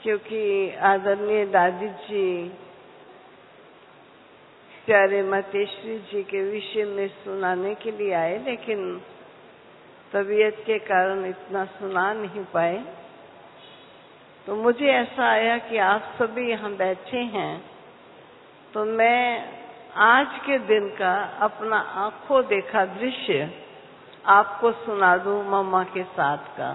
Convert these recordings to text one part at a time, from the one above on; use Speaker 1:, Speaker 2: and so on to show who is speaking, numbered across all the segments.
Speaker 1: क्योंकि आदरणीय दादी जी प्यारे मातेश्वरी जी के विषय में सुनाने के लिए आए, लेकिन तबीयत के कारण इतना सुना नहीं पाए। तो मुझे ऐसा आया कि आप सभी यहाँ बैठे हैं, तो मैं आज के दिन का अपना आंखों देखा दृश्य आपको सुना दूं मम्मा के साथ का।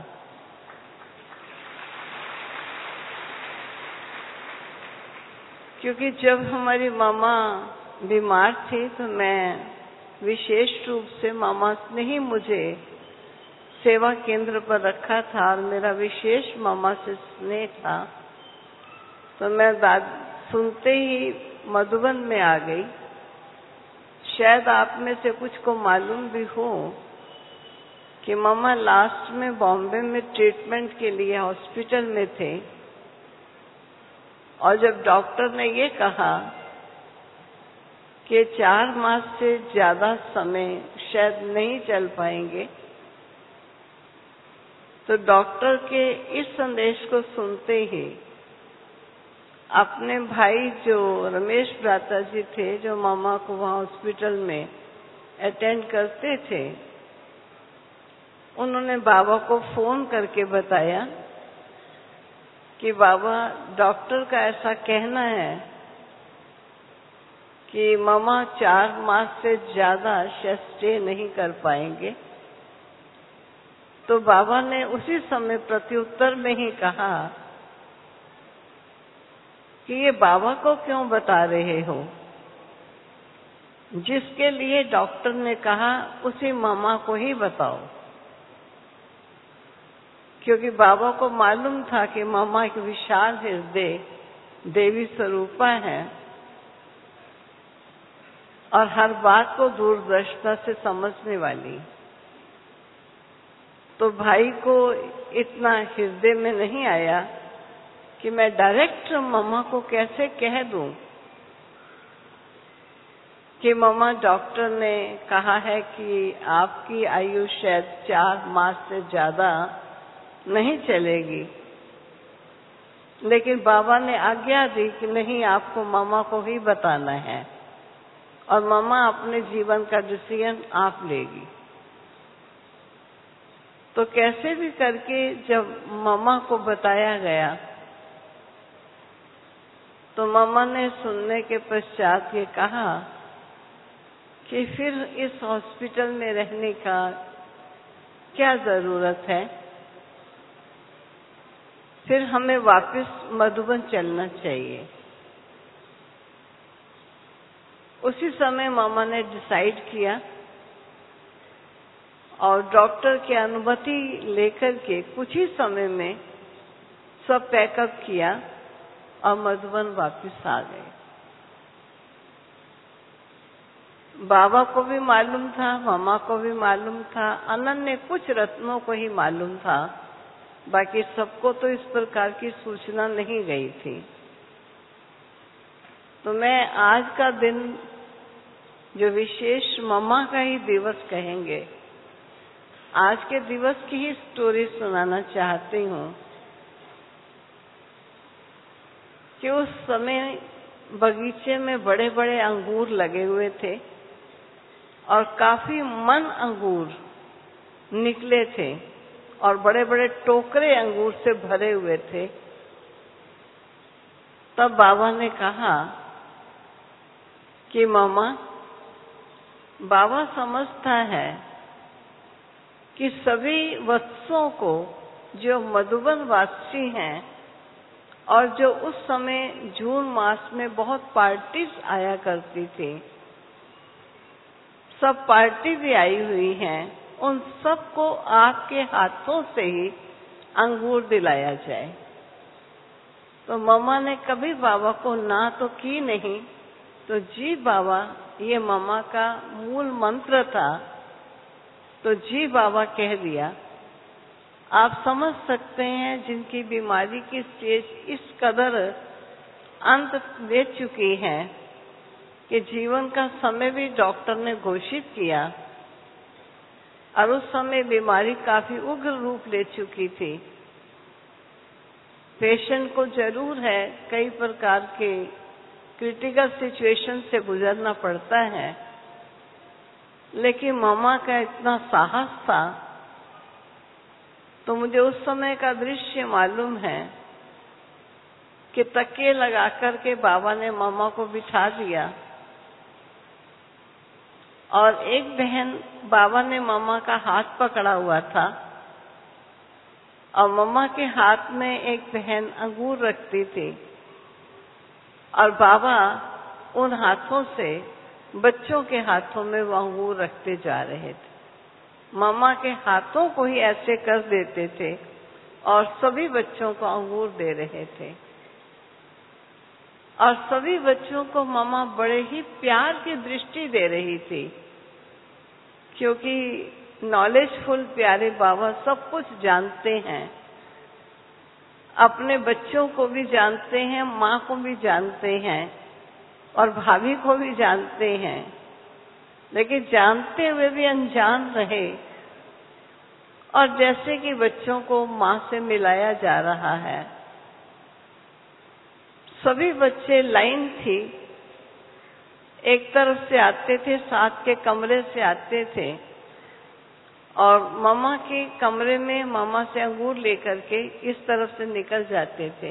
Speaker 1: क्योंकि जब हमारी मामा बीमार थी तो मैं विशेष रूप से मामा ने ही मुझे सेवा केंद्र पर रखा था और मेरा विशेष मामा से स्नेह था। तो मैं सुनते ही मधुबन में आ गई। शायद आप में से कुछ को मालूम भी हो कि मामा लास्ट में बॉम्बे में ट्रीटमेंट के लिए हॉस्पिटल में थे, और जब डॉक्टर ने ये कहा कि 4 मास से ज्यादा समय शायद नहीं चल पाएंगे, तो डॉक्टर के इस संदेश को सुनते ही अपने भाई जो रमेश भ्राता जी थे, जो मामा को वहाँ हॉस्पिटल में अटेंड करते थे, उन्होंने बाबा को फोन करके बताया कि बाबा, डॉक्टर का ऐसा कहना है कि मामा 4 मास से ज्यादा शायद स्टे नहीं कर पाएंगे। तो बाबा ने उसी समय प्रत्युत्तर में ही कहा कि ये बाबा को क्यों बता रहे हो? जिसके लिए डॉक्टर ने कहा उसी मामा को ही बताओ। क्योंकि बाबा को मालूम था कि मामा एक विशाल हृदय देवी स्वरूपा है और हर बात को दूरदर्शिता से समझने वाली। तो भाई को इतना हृदय में नहीं आया कि मैं डायरेक्ट मामा को कैसे कह दूं कि मामा, डॉक्टर ने कहा है कि आपकी आयु शायद 4 मास से ज्यादा नहीं चलेगी। लेकिन बाबा ने आज्ञा दी कि नहीं, आपको मामा को ही बताना है और मामा अपने जीवन का डिसीजन आप लेगी। तो कैसे भी करके जब मामा को बताया गया तो मामा ने सुनने के पश्चात ये कहा कि फिर इस हॉस्पिटल में रहने का क्या जरूरत है, फिर हमें वापस मधुबन चलना चाहिए। उसी समय मामा ने डिसाइड किया और डॉक्टर की अनुमति लेकर के कुछ ही समय में सब पैकअप किया और मधुबन वापस आ गए। बाबा को भी मालूम था, मामा को भी मालूम था, अनन्य कुछ रत्नों को ही मालूम था, बाकी सबको तो इस प्रकार की सूचना नहीं गई थी। तो मैं आज का दिन जो विशेष मामा का ही दिवस कहेंगे, आज के दिवस की ही स्टोरी सुनाना चाहती हूँ कि उस समय बगीचे में बड़े बड़े अंगूर लगे हुए थे और काफी मन अंगूर निकले थे और बड़े बड़े टोकरे अंगूर से भरे हुए थे। तब बाबा ने कहा कि मामा, बाबा समझता है कि सभी वत्सों को जो मधुबन वासी हैं और जो उस समय जून मास में बहुत पार्टीज आया करती थी, सब पार्टी भी आई हुई हैं, उन सबको आपके हाथों से ही अंगूर दिलाया जाए। तो मामा ने कभी बाबा को ना तो की नहीं, तो जी बाबा, ये मामा का मूल मंत्र था, तो जी बाबा कह दिया। आप समझ सकते हैं जिनकी बीमारी की स्टेज इस कदर अंत ले चुकी है कि जीवन का समय भी डॉक्टर ने घोषित किया और उस समय बीमारी काफी उग्र रूप ले चुकी थी। पेशेंट को जरूर है कई प्रकार के क्रिटिकल सिचुएशन से गुजरना पड़ता है, लेकिन मामा का इतना साहस था। तो मुझे उस समय का दृश्य मालूम है कि तकिए लगा कर के बाबा ने मामा को बिठा दिया और एक बहन बाबा ने मामा का हाथ पकड़ा हुआ था और मामा के हाथ में एक बहन अंगूर रखती थी और बाबा उन हाथों से बच्चों के हाथों में वो अंगूर रखते जा रहे थे। मामा के हाथों को ही ऐसे कर देते थे और सभी बच्चों को अंगूर दे रहे थे और सभी बच्चों को मामा बड़े ही प्यार की दृष्टि दे रही थी, क्योंकि नॉलेजफुल प्यारे बाबा सब कुछ जानते हैं, अपने बच्चों को भी जानते हैं, माँ को भी जानते हैं और भाभी को भी जानते हैं, लेकिन जानते हुए भी अनजान रहे। और जैसे कि बच्चों को माँ से मिलाया जा रहा है, सभी बच्चे लाइन थी, एक तरफ से आते थे, साथ के कमरे से आते थे और मामा के कमरे में मामा से अंगूर लेकर के इस तरफ से निकल जाते थे।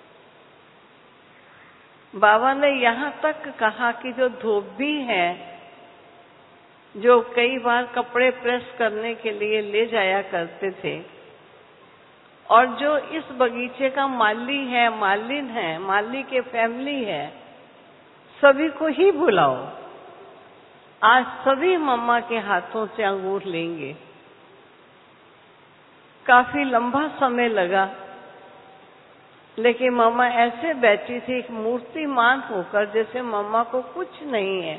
Speaker 1: बाबा ने यहाँ तक कहा कि जो धोबी है, जो कई बार कपड़े प्रेस करने के लिए ले जाया करते थे, और जो इस बगीचे का माली है, मालिन है, माली के फैमिली है, सभी को ही बुलाओ। आज सभी मम्मा के हाथों से अंगूर लेंगे। काफी लंबा समय लगा, लेकिन मम्मा ऐसे बैठी थी एक मूर्तिमान होकर, जैसे मम्मा को कुछ नहीं है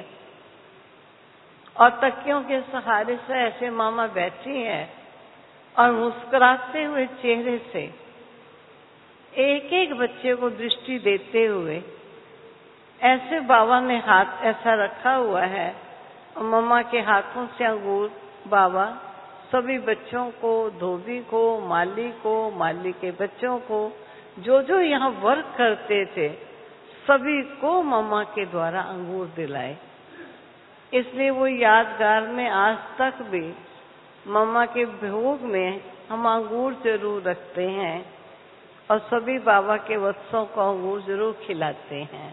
Speaker 1: और तकियों के सहारे से ऐसे मामा बैठी हैं और मुस्कुराते हुए चेहरे से एक एक बच्चे को दृष्टि देते हुए ऐसे बाबा ने हाथ ऐसा रखा हुआ है और मम्मा के हाथों से अंगूर बाबा सभी बच्चों को, धोबी को, माली के बच्चों को, जो जो यहाँ वर्क करते थे, सभी को मम्मा के द्वारा अंगूर दिलाए। इसलिए वो यादगार में आज तक भी मम्मा के भोग में हम अंगूर जरूर रखते हैं और सभी बाबा के वत्सों को अंगूर जरूर खिलाते हैं।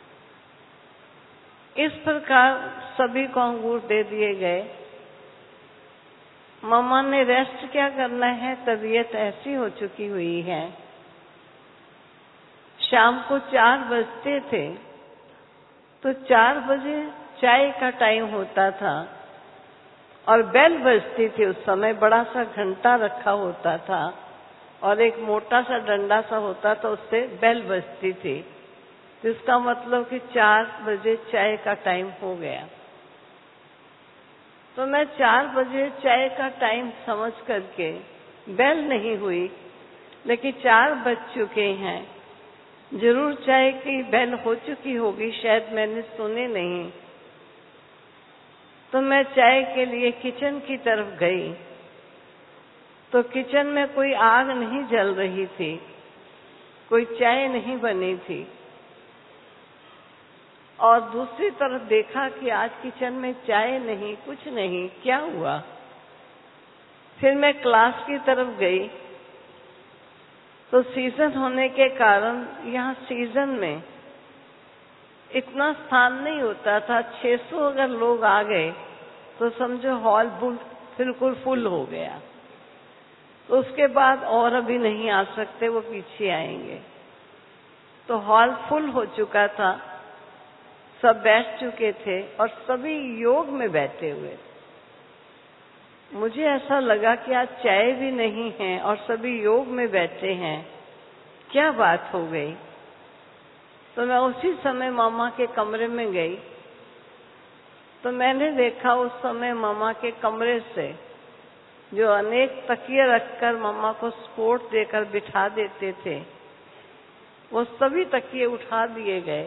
Speaker 1: इस प्रकार सभी को अंगूर दे दिए गए। मम्मा ने रेस्ट क्या करना है, तबीयत ऐसी हो चुकी हुई है। शाम को 4 बजते थे तो 4 बजे चाय का टाइम होता था और बेल बजती थी। उस समय बड़ा सा घंटा रखा होता था और एक मोटा सा डंडा सा होता था, उससे बेल बजती थी। तो इसका मतलब कि 4 बजे चाय का टाइम हो गया। तो मैं 4 बजे चाय का टाइम समझ करके, बेल नहीं हुई लेकिन 4 बज चुके हैं, जरूर चाय की बेल हो चुकी होगी, शायद मैंने सुने नहीं। तो मैं चाय के लिए किचन की तरफ गई तो किचन में कोई आग नहीं जल रही थी, कोई चाय नहीं बनी थी। और दूसरी तरफ देखा कि आज किचन में चाय नहीं, कुछ नहीं, क्या हुआ। फिर मैं क्लास की तरफ गई तो सीजन होने के कारण यहाँ सीजन में इतना स्थान नहीं होता था। 600 अगर लोग आ गए तो समझो हॉल बिल्कुल फुल हो गया। तो उसके बाद और अभी नहीं आ सकते, वो पीछे आएंगे। तो हॉल फुल हो चुका था, सब बैठ चुके थे और सभी योग में बैठे हुए थे। मुझे ऐसा लगा कि आज चाय भी नहीं है और सभी योग में बैठे हैं, क्या बात हो गई। तो मैं उसी समय मामा के कमरे में गई तो मैंने देखा उस समय मामा के कमरे से जो अनेक तकिए रखकर मामा को सपोर्ट देकर बिठा देते थे, वो सभी तकिए उठा दिए गए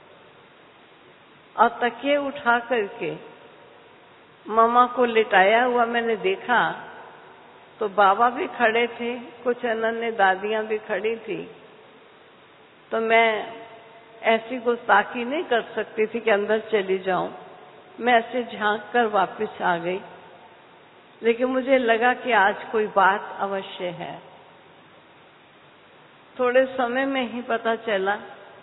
Speaker 1: और तकिए उठा करके मामा को लिटाया हुआ मैंने देखा। तो बाबा भी खड़े थे, कुछ अनन्य दादियां भी खड़ी थी तो मैं ऐसी गुस्ताखी नहीं कर सकती थी कि अंदर चली जाऊं। मैं ऐसे झांक कर वापस आ गई, लेकिन मुझे लगा कि आज कोई बात अवश्य है। थोड़े समय में ही पता चला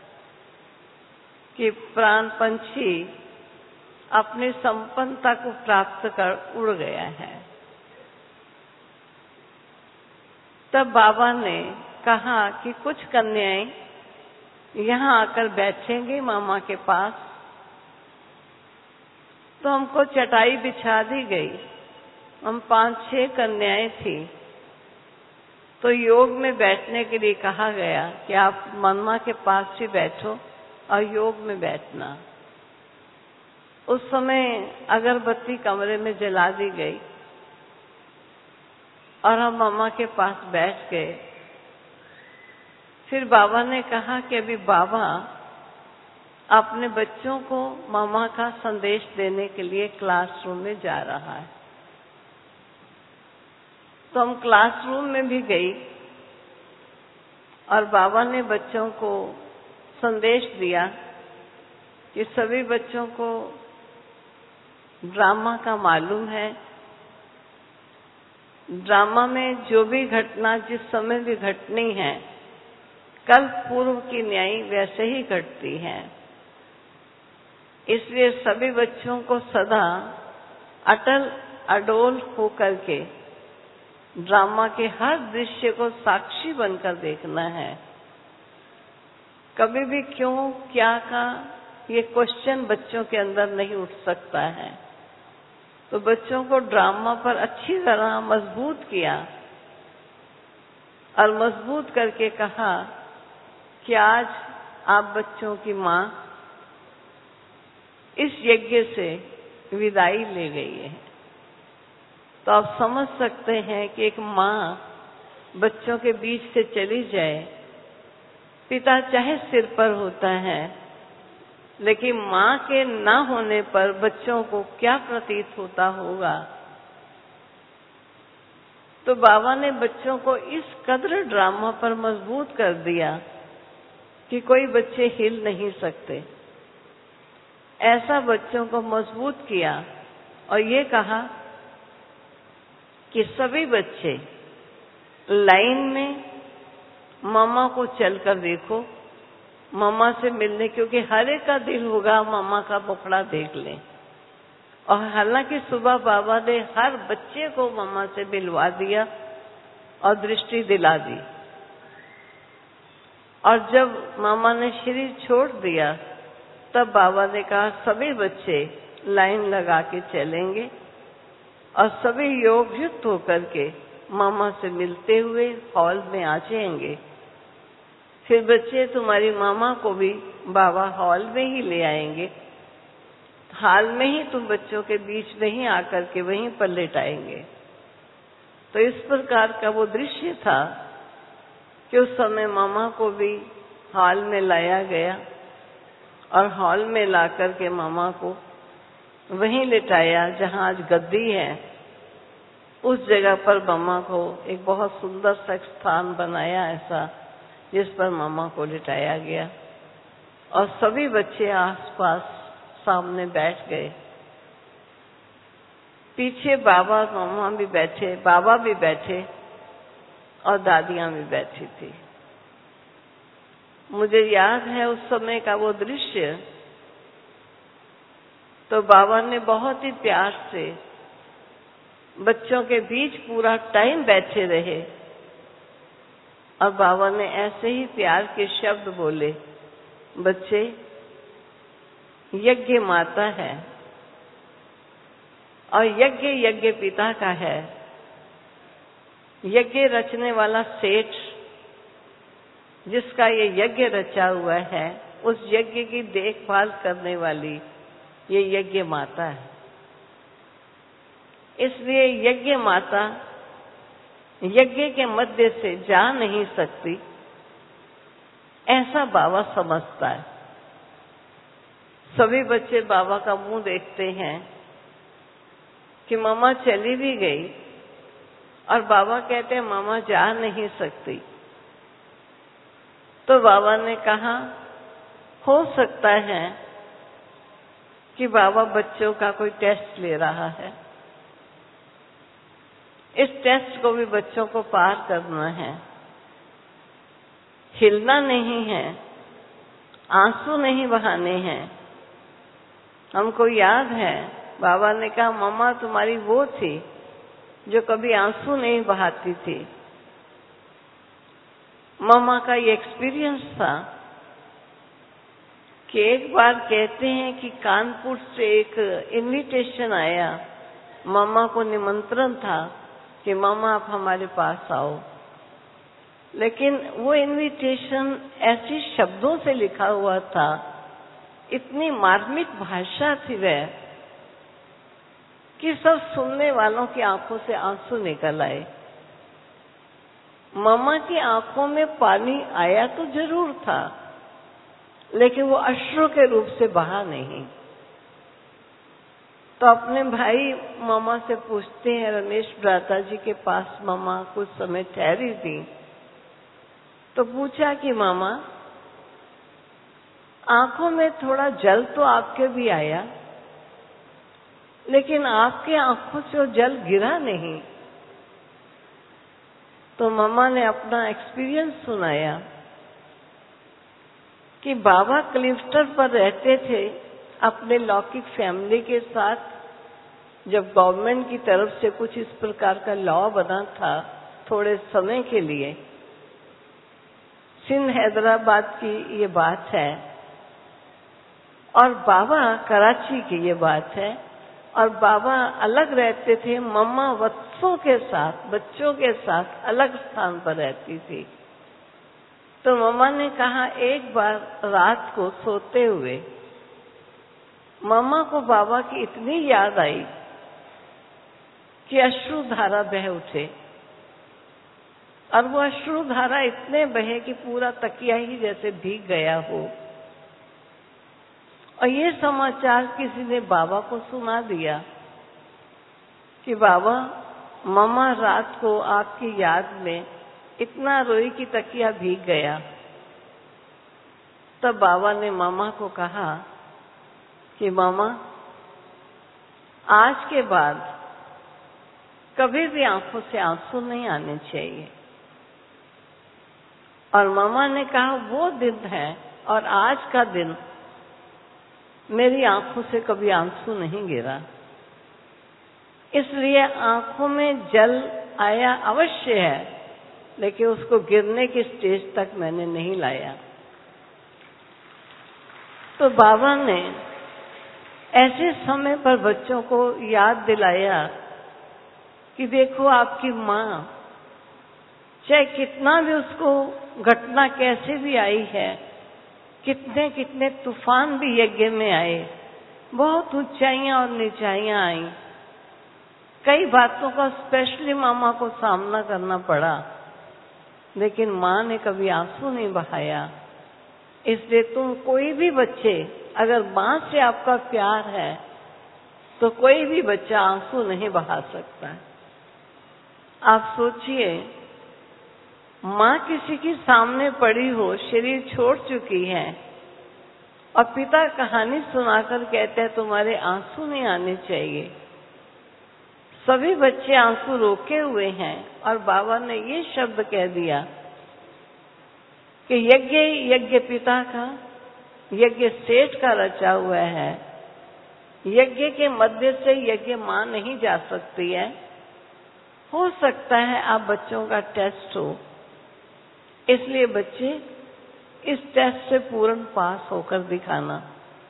Speaker 1: कि प्राण पंछी अपनी संपन्नता को प्राप्त कर उड़ गया है। तब बाबा ने कहा कि कुछ कन्याएं यहाँ आकर बैठेंगी मामा के पास। तो हमको चटाई बिछा दी गई। हम 5-6 कन्याएं थी। तो योग में बैठने के लिए कहा गया कि आप मामा के पास ही बैठो और योग में बैठना। उस समय अगरबत्ती कमरे में जला दी गई और हम मामा के पास बैठ गए। फिर बाबा ने कहा कि अभी बाबा अपने बच्चों को मामा का संदेश देने के लिए क्लासरूम में जा रहा है। तो हम क्लासरूम में भी गई और बाबा ने बच्चों को संदेश दिया कि सभी बच्चों को ड्रामा का मालूम है। ड्रामा में जो भी घटना जिस समय भी घटनी है, कल पूर्व की न्याय वैसे ही घटती है। इसलिए सभी बच्चों को सदा अटल अडोल होकर के ड्रामा के हर दृश्य को साक्षी बनकर देखना है। कभी भी क्यों क्या का ये क्वेश्चन बच्चों के अंदर नहीं उठ सकता है। तो बच्चों को ड्रामा पर अच्छी तरह मजबूत किया और मजबूत करके कहा कि आज आप बच्चों की माँ इस यज्ञ से विदाई ले गई है। तो आप समझ सकते हैं कि एक माँ बच्चों के बीच से चली जाए, पिता चाहे सिर पर होता है, लेकिन माँ के ना होने पर बच्चों को क्या प्रतीत होता होगा। तो बाबा ने बच्चों को इस कदर ड्रामा पर मजबूत कर दिया कि कोई बच्चे हिल नहीं सकते। ऐसा बच्चों को मजबूत किया और ये कहा कि सभी बच्चे लाइन में मामा को चलकर देखो, मामा से मिलने, क्योंकि हर एक का दिल होगा मामा का मुखड़ा देख लें। और हालांकि सुबह बाबा ने हर बच्चे को मामा से मिलवा दिया और दृष्टि दिला दी। और जब मामा ने शरीर छोड़ दिया तब बाबा ने कहा सभी बच्चे लाइन लगा के चलेंगे और सभी योग युक्त होकर के मामा से मिलते हुए हॉल में आ जाएंगे। फिर बच्चे तुम्हारी मामा को भी बाबा हॉल में ही ले आएंगे। हाल में ही तुम बच्चों के बीच में ही आकर के वहीं पर लेटाएंगे। तो इस प्रकार का वो दृश्य था कि उस समय मामा को भी हॉल में लाया गया और हॉल में लाकर के मामा को वहीं लेटाया जहां आज गद्दी है। उस जगह पर मामा को एक बहुत सुंदर सा स्थान बनाया ऐसा, जिस पर मामा को लिटाया गया और सभी बच्चे आसपास सामने बैठ गए। पीछे बाबा मामा भी बैठे, बाबा भी बैठे और दादियां भी बैठी थी। मुझे याद है उस समय का वो दृश्य। तो बाबा ने बहुत ही प्यार से बच्चों के बीच पूरा टाइम बैठे रहे और बाबा ने ऐसे ही प्यार के शब्द बोले, बच्चे यज्ञ माता है और यज्ञ यज्ञ पिता का है। यज्ञ रचने वाला सेठ जिसका ये यज्ञ रचा हुआ है, उस यज्ञ की देखभाल करने वाली ये यज्ञ माता है। इसलिए यज्ञ माता यज्ञ के मध्य से जा नहीं सकती, ऐसा बाबा समझता है। सभी बच्चे बाबा का मुंह देखते हैं कि मामा चली भी गई और बाबा कहते हैं मामा जा नहीं सकती। तो बाबा ने कहा हो सकता है कि बाबा बच्चों का कोई टेस्ट ले रहा है, इस टेस्ट को भी बच्चों को पार करना है, हिलना नहीं है, आंसू नहीं बहाने हैं। हमको याद है बाबा ने कहा मम्मा तुम्हारी वो थी जो कभी आंसू नहीं बहाती थी। मम्मा का ये एक्सपीरियंस था कि एक बार कहते हैं कि कानपुर से एक इनविटेशन आया, मम्मा को निमंत्रण था कि मम्मा आप हमारे पास आओ, लेकिन वो इनविटेशन ऐसे शब्दों से लिखा हुआ था, इतनी मार्मिक भाषा थी वह कि सब सुनने वालों की आंखों से आंसू निकल आए। मम्मा की आंखों में पानी आया तो जरूर था, लेकिन वो अश्रु के रूप से बहा नहीं। तो अपने भाई मम्मा से पूछते हैं, रमेश भ्राता जी के पास मम्मा कुछ समय ठहरी थी, तो पूछा कि मामा आंखों में थोड़ा जल तो आपके भी आया, लेकिन आपके आंखों से वो जल गिरा नहीं। तो मम्मा ने अपना एक्सपीरियंस सुनाया कि बाबा क्लिफ्टर पर रहते थे अपने लौकिक फैमिली के साथ। जब गवर्नमेंट की तरफ से कुछ इस प्रकार का लॉ बना था थोड़े समय के लिए, सिंध हैदराबाद की ये बात है और बाबा कराची की ये बात है, और बाबा अलग रहते थे, मम्मा बच्चों के साथ अलग स्थान पर रहती थी। तो मम्मा ने कहा एक बार रात को सोते हुए मम्मा को बाबा की इतनी याद आई कि अश्रुधारा बह उठे, और वो अश्रुधारा इतने बहे कि पूरा तकिया ही जैसे भीग गया हो। और ये समाचार किसी ने बाबा को सुना दिया कि बाबा मम्मा रात को आपकी याद में इतना रोई कि तकिया भीग गया। तब बाबा ने मामा को कहा कि मामा आज के बाद कभी भी आंखों से आंसू नहीं आने चाहिए। और मामा ने कहा वो दिन है और आज का दिन मेरी आंखों से कभी आंसू नहीं गिरा, इसलिए आंखों में जल आया अवश्य है, लेकिन उसको गिरने की स्टेज तक मैंने नहीं लाया। तो बाबा ने ऐसे समय पर बच्चों को याद दिलाया कि देखो आपकी माँ, चाहे कितना भी उसको घटना कैसे भी आई है, कितने कितने तूफान भी यज्ञ में आए, बहुत ऊंचाइयां और नीचाइयां आई, कई बातों का स्पेशली मामा को सामना करना पड़ा, लेकिन माँ ने कभी आंसू नहीं बहाया। इसलिए तुम कोई भी बच्चे, अगर माँ से आपका प्यार है तो कोई भी बच्चा आंसू नहीं बहा सकता। आप सोचिए, माँ किसी के सामने पड़ी हो, शरीर छोड़ चुकी है, और पिता कहानी सुनाकर कहते हैं तुम्हारे आंसू नहीं आने चाहिए। सभी बच्चे आंसू रोके हुए हैं और बाबा ने ये शब्द कह दिया कि यज्ञ पिता का, यज्ञ सेठ का रचा हुआ है, यज्ञ के मध्य से यज्ञ मां नहीं जा सकती है। हो सकता है आप बच्चों का टेस्ट हो, इसलिए बच्चे इस टेस्ट से पूर्ण पास होकर दिखाना।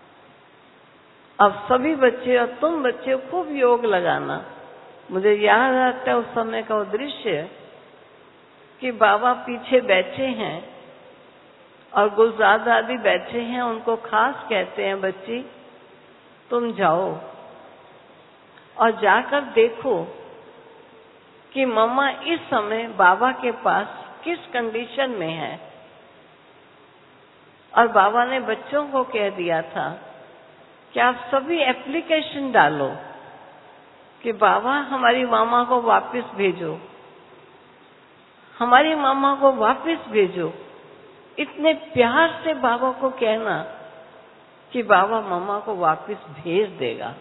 Speaker 1: अब सभी बच्चे और तुम बच्चे खूब योग लगाना। मुझे याद आता है उस समय का वो दृश्य कि बाबा पीछे बैठे हैं और गुलजार दादी बैठे हैं, उनको खास कहते हैं बच्ची तुम जाओ और जाकर देखो कि मम्मा इस समय बाबा के पास किस कंडीशन में है। और बाबा ने बच्चों को कह दिया था कि आप सभी एप्लीकेशन डालो कि बाबा हमारी मामा को वापस भेजो, हमारी मामा को वापस भेजो। इतने प्यार से बाबा को कहना कि बाबा मम्मा को वापस भेज देगा।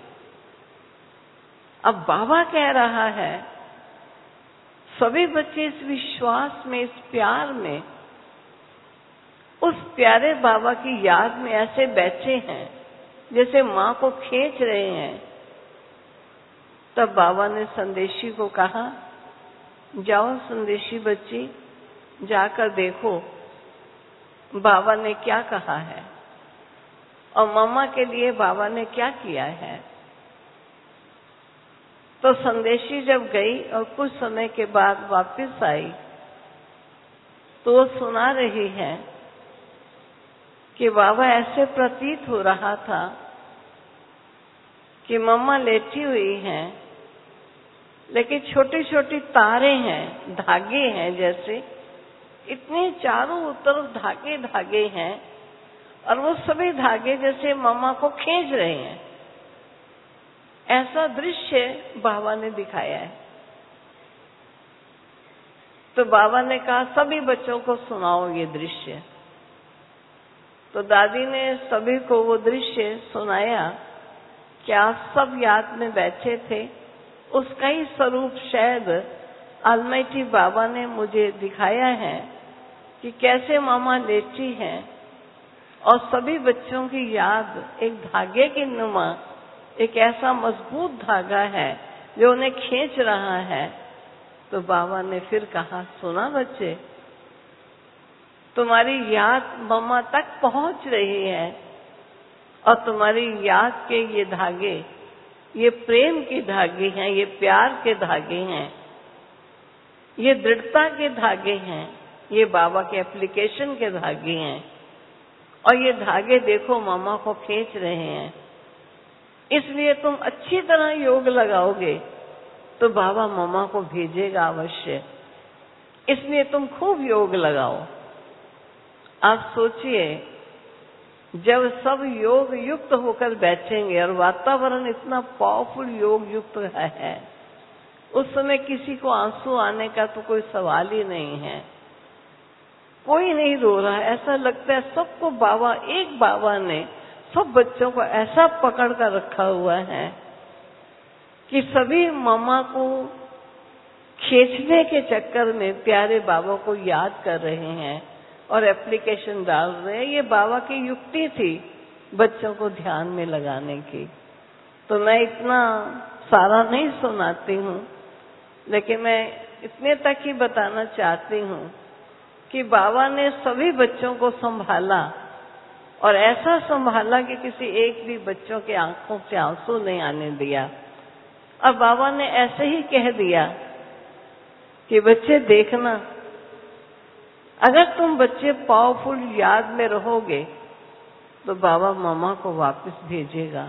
Speaker 1: अब बाबा कह रहा है, सभी बच्चे इस विश्वास में, इस प्यार में, उस प्यारे बाबा की याद में ऐसे बैठे हैं जैसे माँ को खींच रहे हैं। तब बाबा ने संदेशी को कहा, जाओ संदेशी बच्ची, जाकर देखो बाबा ने क्या कहा है और मम्मा के लिए बाबा ने क्या किया है। तो संदेशी जब गई और कुछ समय के बाद वापस आई तो वो सुना रही है कि बाबा ऐसे प्रतीत हो रहा था कि मम्मा लेटी हुई हैं, लेकिन छोटी छोटी तारे हैं, धागे हैं, जैसे इतने चारों तरफ धागे धागे हैं और वो सभी धागे जैसे मम्मा को खींच रहे हैं। ऐसा दृश्य बाबा ने दिखाया है। तो बाबा ने कहा, सभी बच्चों को सुनाओ ये दृश्य। तो दादी ने सभी को वो दृश्य सुनाया कि आप सब याद में बैठे थे। उसका ही स्वरूप शायद अलमाइटी बाबा ने मुझे दिखाया है कि कैसे मामा लेटी हैं और सभी बच्चों की याद एक धागे की नुमा, एक ऐसा मजबूत धागा है जो उन्हें खींच रहा है। तो बाबा ने फिर कहा, सुना बच्चे, तुम्हारी याद मम्मा तक पहुंच रही है और तुम्हारी याद के ये धागे, ये प्रेम के धागे हैं, ये प्यार के धागे हैं, ये दृढ़ता के धागे हैं, ये बाबा के एप्लीकेशन के धागे हैं और ये धागे देखो मम्मा को खींच रहे हैं। इसलिए तुम अच्छी तरह योग लगाओगे तो बाबा मम्मा को भेजेगा अवश्य। इसलिए तुम खूब योग लगाओ। आप सोचिए, जब सब योग युक्त होकर बैठेंगे और वातावरण इतना पावरफुल योग युक्त है, उस समय किसी को आंसू आने का तो कोई सवाल ही नहीं है। कोई नहीं रो रहा है। ऐसा लगता है सबको बाबा, एक बाबा ने सब बच्चों को ऐसा पकड़ कर रखा हुआ है कि सभी मम्मा को खींचने के चक्कर में प्यारे बाबा को याद कर रहे हैं और एप्लीकेशन डाल रहे हैं। ये बाबा की युक्ति थी बच्चों को ध्यान में लगाने की। तो मैं इतना सारा नहीं सुनाती हूँ, लेकिन मैं इतने तक ही बताना चाहती हूँ कि बाबा ने सभी बच्चों को संभाला और ऐसा संभाला कि किसी एक भी बच्चों के आंखों से आंसू नहीं आने दिया। अब बाबा ने ऐसे ही कह दिया कि बच्चे देखना, अगर तुम बच्चे पावरफुल याद में रहोगे तो बाबा मम्मा को वापस भेजेगा।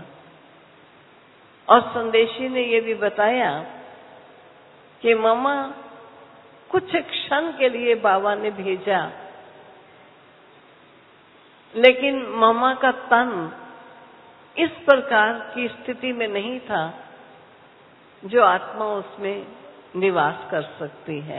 Speaker 1: और संदेशी ने ये भी बताया कि मम्मा कुछ क्षण के लिए बाबा ने भेजा, लेकिन मम्मा का तन इस प्रकार की स्थिति में नहीं था जो आत्मा उसमें निवास कर सकती है।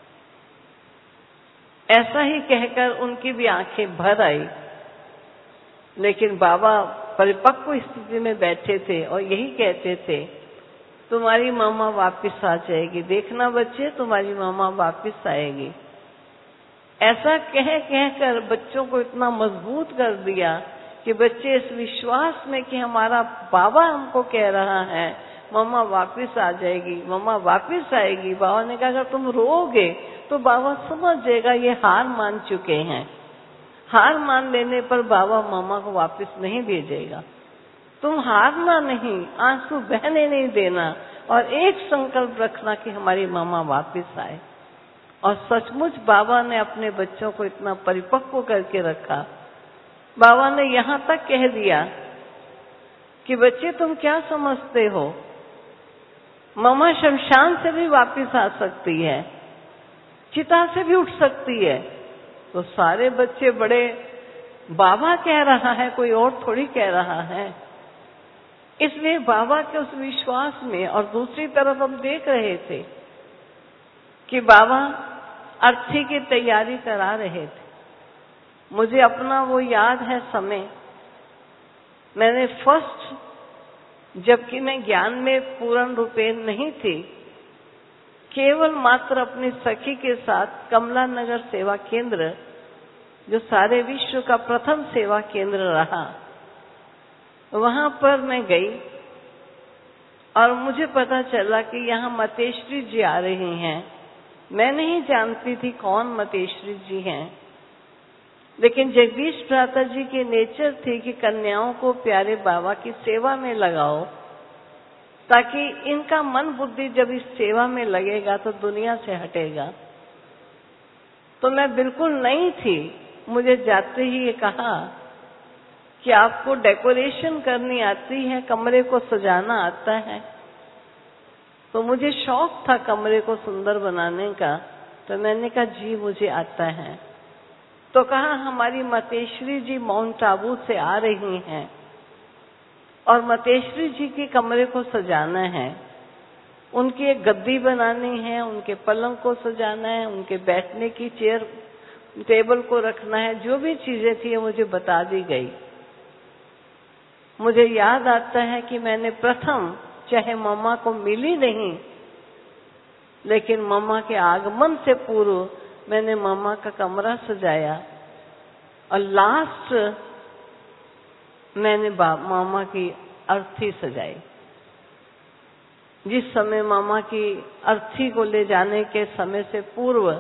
Speaker 1: ऐसा ही कहकर उनकी भी आंखें भर आई, लेकिन बाबा परिपक्व स्थिति में बैठे थे और यही कहते थे, तुम्हारी मामा वापस आ जाएगी, देखना बच्चे तुम्हारी मामा वापस आएगी। ऐसा कह कर बच्चों को इतना मजबूत कर दिया कि बच्चे इस विश्वास में कि हमारा बाबा हमको कह रहा है मम्मा वापस आ जाएगी, मम्मा वापस आएगी। बाबा ने कहा, अगर तुम रोओगे तो बाबा समझ जाएगा ये हार मान चुके हैं। हार मान लेने पर बाबा मम्मा को वापस नहीं भेजेगा। तुम हारना नहीं, आंसू बहने नहीं देना और एक संकल्प रखना कि हमारी मम्मा वापस आए। और सचमुच बाबा ने अपने बच्चों को इतना परिपक्व करके रखा। बाबा ने यहाँ तक कह दिया कि बच्चे तुम क्या समझते हो, मम्मा शमशान से भी वापस आ सकती है, चिता से भी उठ सकती है। तो सारे बच्चे बड़े, बाबा कह रहा है, कोई और थोड़ी कह रहा है। इसलिए बाबा के उस विश्वास में, और दूसरी तरफ हम देख रहे थे कि बाबा अर्थी की तैयारी करा रहे थे। मुझे अपना वो याद है समय, मैंने फर्स्ट, जबकि मैं ज्ञान में पूर्ण रूपे नहीं थी, केवल मात्र अपनी सखी के साथ कमला नगर सेवा केंद्र, जो सारे विश्व का प्रथम सेवा केंद्र रहा, वहां पर मैं गई और मुझे पता चला कि यहाँ मतेश्वरी जी आ रही हैं। मैं नहीं जानती थी कौन मतेश्वरी जी हैं, लेकिन जगदीश भ्राता जी की नेचर थी कि कन्याओं को प्यारे बाबा की सेवा में लगाओ, ताकि इनका मन बुद्धि जब इस सेवा में लगेगा तो दुनिया से हटेगा। तो मैं बिल्कुल नई थी। मुझे जाते ही ये कहा कि आपको डेकोरेशन करनी आती है, कमरे को सजाना आता है। तो मुझे शौक था कमरे को सुंदर बनाने का, तो मैंने कहा जी मुझे आता है। तो कहा हमारी मतेश्वरी जी माउंट आबू से आ रही हैं और मतेश्वरी जी के कमरे को सजाना है, उनकी एक गद्दी बनानी है, उनके पलंग को सजाना है, उनके बैठने की चेयर टेबल को रखना है, जो भी चीजें थी मुझे बता दी गई। मुझे याद आता है कि मैंने प्रथम, चाहे मम्मा को मिली नहीं, लेकिन मम्मा के आगमन से पूर्व मैंने मम्मा का कमरा सजाया और लास्ट मैंने मामा की अर्थी सजाई। जिस समय मामा की अर्थी को ले जाने के समय से पूर्व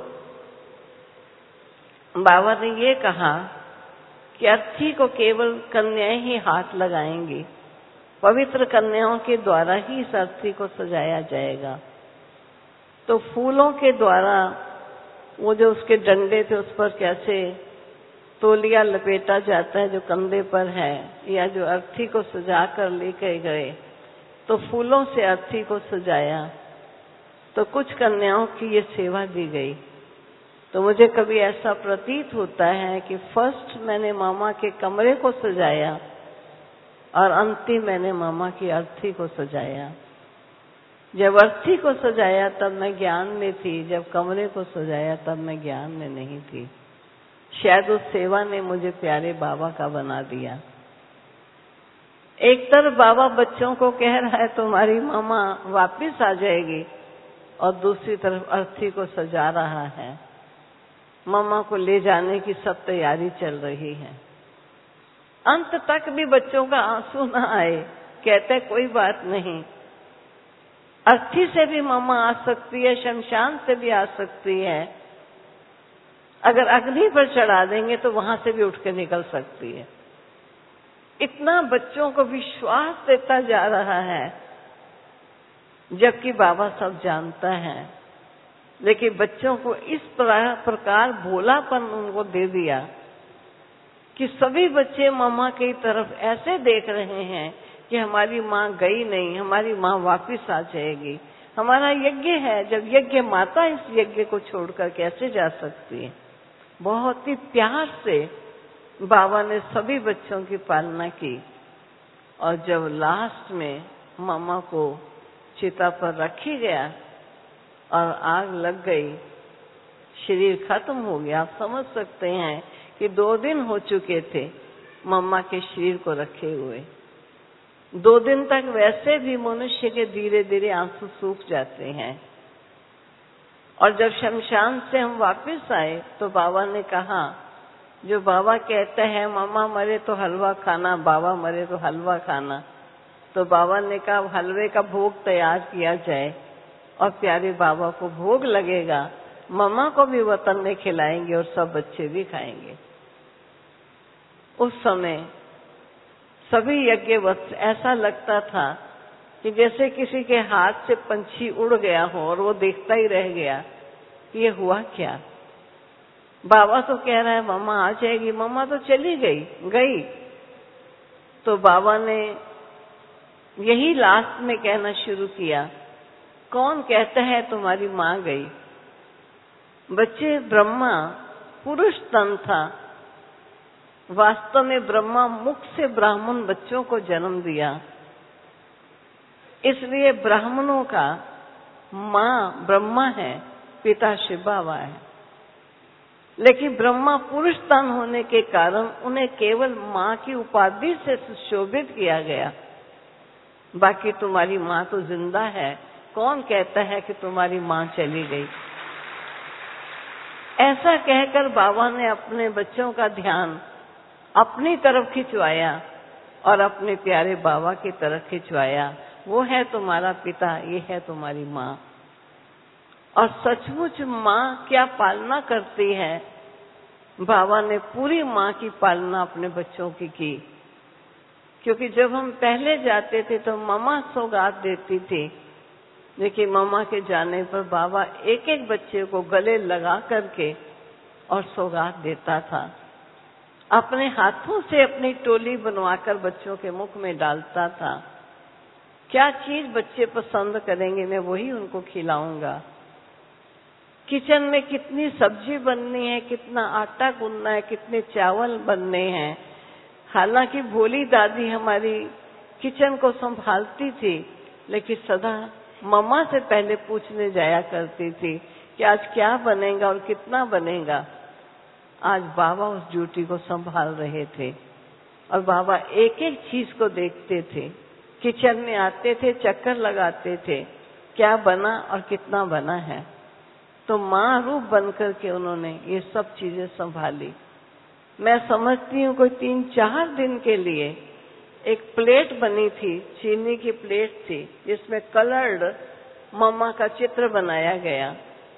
Speaker 1: बाबा ने ये कहा कि अर्थी को केवल कन्याएं ही हाथ लगाएंगी, पवित्र कन्याओं के द्वारा ही इस अर्थी को सजाया जाएगा। तो फूलों के द्वारा वो जो उसके डंडे थे उस पर कैसे तौलिया लपेटा जाता है जो कंधे पर है, या जो अर्थी को सजा कर लेके गए, तो फूलों से अर्थी को सजाया। तो कुछ कन्याओं की ये सेवा दी गई। तो मुझे कभी ऐसा प्रतीत होता है कि फर्स्ट मैंने मामा के कमरे को सजाया और अंतिम मैंने मामा की अर्थी को सजाया। जब अर्थी को सजाया तब मैं ज्ञान में थी, जब कमरे को सजाया तब मैं ज्ञान में नहीं थी। शायद उस सेवा ने मुझे प्यारे बाबा का बना दिया। एक तरफ बाबा बच्चों को कह रहा है तुम्हारी मामा वापस आ जाएगी, और दूसरी तरफ अर्थी को सजा रहा है। मामा को ले जाने की सब तैयारी चल रही है। अंत तक भी बच्चों का आंसू न आए, कहते कोई बात नहीं, अर्थी से भी मामा आ सकती है, शमशान से भी आ सकती है, अगर अग्नि पर चढ़ा देंगे तो वहां से भी उठ के निकल सकती है। इतना बच्चों को विश्वास देता जा रहा है, जबकि बाबा सब जानता है, लेकिन बच्चों को इस प्रकार भोलापन उनको दे दिया कि सभी बच्चे मामा की तरफ ऐसे देख रहे हैं कि हमारी माँ गई नहीं, हमारी माँ वापस आ जाएगी, हमारा यज्ञ है, जब यज्ञ माता इस यज्ञ को छोड़कर कैसे जा सकती है। बहुत ही प्यार से बाबा ने सभी बच्चों की पालना की, और जब लास्ट में मामा को चिता पर रखी गया और आग लग गई, शरीर खत्म हो गया। आप समझ सकते हैं कि 2 दिन हो चुके थे मम्मा के शरीर को रखे हुए। 2 दिन तक वैसे भी मनुष्य के धीरे धीरे आंसू सूख जाते हैं। और जब शमशान से हम वापस आए तो बाबा ने कहा, जो बाबा कहते हैं मम्मा मरे तो हलवा खाना, बाबा मरे तो हलवा खाना, तो बाबा ने कहा हलवे का भोग तैयार किया जाए और प्यारे बाबा को भोग लगेगा, मम्मा को भी वतन में खिलाएंगे और सब बच्चे भी खाएंगे। उस समय सभी यज्ञवत ऐसा लगता था कि जैसे किसी के हाथ से पंछी उड़ गया हो और वो देखता ही रह गया कि ये हुआ क्या। बाबा तो कह रहा है मम्मा आ जाएगी, मम्मा तो चली गई। तो बाबा ने यही लास्ट में कहना शुरू किया, कौन कहता है तुम्हारी माँ गई। बच्चे, ब्रह्मा पुरुष तन था, वास्तव में ब्रह्मा मुख से ब्राह्मण बच्चों को जन्म दिया, इसलिए ब्राह्मणों का माँ ब्रह्मा है, पिता शिव बाबा है। लेकिन ब्रह्मा पुरुष तन होने के कारण उन्हें केवल माँ की उपाधि से सुशोभित किया गया। बाकी तुम्हारी माँ तो जिंदा है, कौन कहता है कि तुम्हारी माँ चली गई। ऐसा कहकर बाबा ने अपने बच्चों का ध्यान अपनी तरफ खिंचवाया और अपने प्यारे बाबा की तरफ खिंचवाया। वो है तुम्हारा पिता, ये है तुम्हारी माँ। और सचमुच माँ क्या पालना करती है। बाबा ने पूरी माँ की पालना अपने बच्चों की। क्योंकि जब हम पहले जाते थे तो मम्मा सौगात देती थी, लेकिन मम्मा के जाने पर बाबा एक एक बच्चे को गले लगा करके और सौगात देता था। अपने हाथों से अपनी टोली बनवाकर बच्चों के मुख में डालता था। क्या चीज बच्चे पसंद करेंगे मैं वही उनको खिलाऊंगा। किचन में कितनी सब्जी बननी है, कितना आटा गूंदना है, कितने चावल बनने हैं। हालांकि भोली दादी हमारी किचन को संभालती थी, लेकिन सदा मम्मा से पहले पूछने जाया करती थी कि आज क्या बनेगा और कितना बनेगा। आज बाबा उस ड्यूटी को संभाल रहे थे और बाबा एक एक चीज को देखते थे। किचन में आते थे, चक्कर लगाते थे, क्या बना और कितना बना है। तो माँ रूप बनकर के उन्होंने ये सब चीजें संभाली। मैं समझती हूँ कोई 3-4 दिन के लिए एक प्लेट बनी थी, चीनी की प्लेट थी, जिसमें कलर्ड मम्मा का चित्र बनाया गया।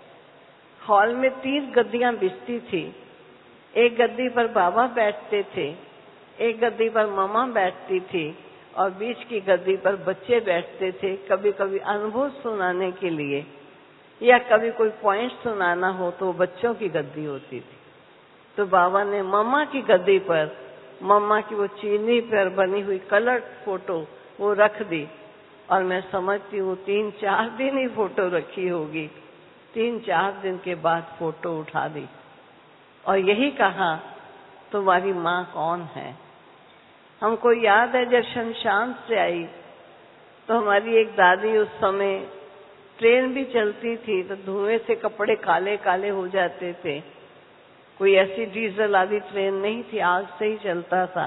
Speaker 1: हॉल में 3 गद्दियां बिछती थी। एक गद्दी पर बाबा बैठते थे, एक गद्दी पर मम्मा बैठती थी और बीच की गद्दी पर बच्चे बैठते थे। कभी कभी अनुभव सुनाने के लिए या कभी कोई पॉइंट सुनाना हो तो बच्चों की गद्दी होती थी। तो बाबा ने मम्मा की गद्दी पर मम्मा की वो चीनी पर बनी हुई कलर्ड फोटो वो रख दी। और मैं समझती हूँ 3-4 दिन ही फोटो रखी होगी। 3-4 दिन के बाद फोटो उठा दी और यही कहा तुम्हारी माँ कौन है। हमको याद है जब शमशान से आई तो हमारी एक दादी, उस समय ट्रेन भी चलती थी तो धुएं से कपड़े काले काले हो जाते थे। कोई ऐसी डीजल आदि ट्रेन नहीं थी, आग से ही चलता था।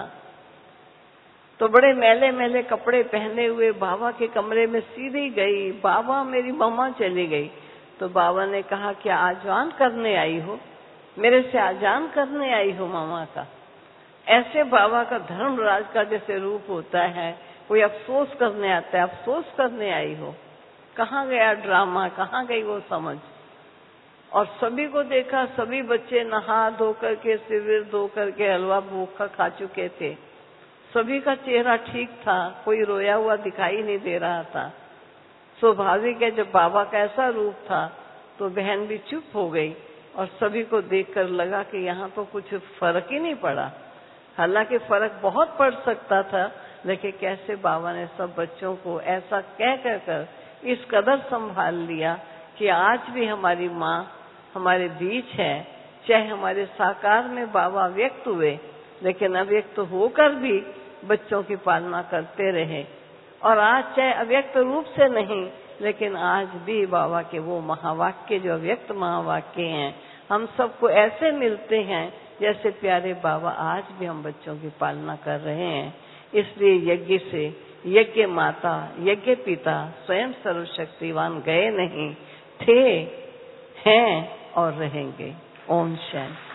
Speaker 1: तो बड़े मैले मैले कपड़े पहने हुए बाबा के कमरे में सीधी गई, बाबा मेरी मम्मा चली गई। तो बाबा ने कहा क्या आजान करने आई हो, मेरे से आजान करने आई हो मामा का। ऐसे बाबा का धर्मराज का जैसे रूप होता है, कोई अफसोस करने आता है, अफसोस करने आई हो। कहाँ गया ड्रामा, कहाँ गई वो समझ। और सभी को देखा, सभी बच्चे नहा धो करके, सिर धो करके हलवा भूखा खा चुके थे। सभी का चेहरा ठीक था, कोई रोया हुआ दिखाई नहीं दे रहा था। स्वाभाविक है जब बाबा का ऐसा रूप था तो बहन भी चुप हो गई और सभी को देखकर लगा कि यहाँ तो कुछ फर्क ही नहीं पड़ा। हालांकि फर्क बहुत पड़ सकता था, लेकिन कैसे बाबा ने सब बच्चों को ऐसा कह कर इस कदर संभाल लिया कि आज भी हमारी माँ हमारे बीच है। चाहे हमारे साकार में बाबा व्यक्त हुए, लेकिन अव्यक्त होकर भी बच्चों की पालना करते रहे। और आज चाहे अव्यक्त रूप से नहीं, लेकिन आज भी बाबा के वो महावाक्य जो अव्यक्त महावाक्य हैं, हम सबको ऐसे मिलते हैं जैसे प्यारे बाबा आज भी हम बच्चों की पालना कर रहे हैं। इसलिए यज्ञ से यज्ञ माता, यज्ञ पिता स्वयं सर्वशक्तिवान गए नहीं, थे, हैं और रहेंगे। ओम शांति।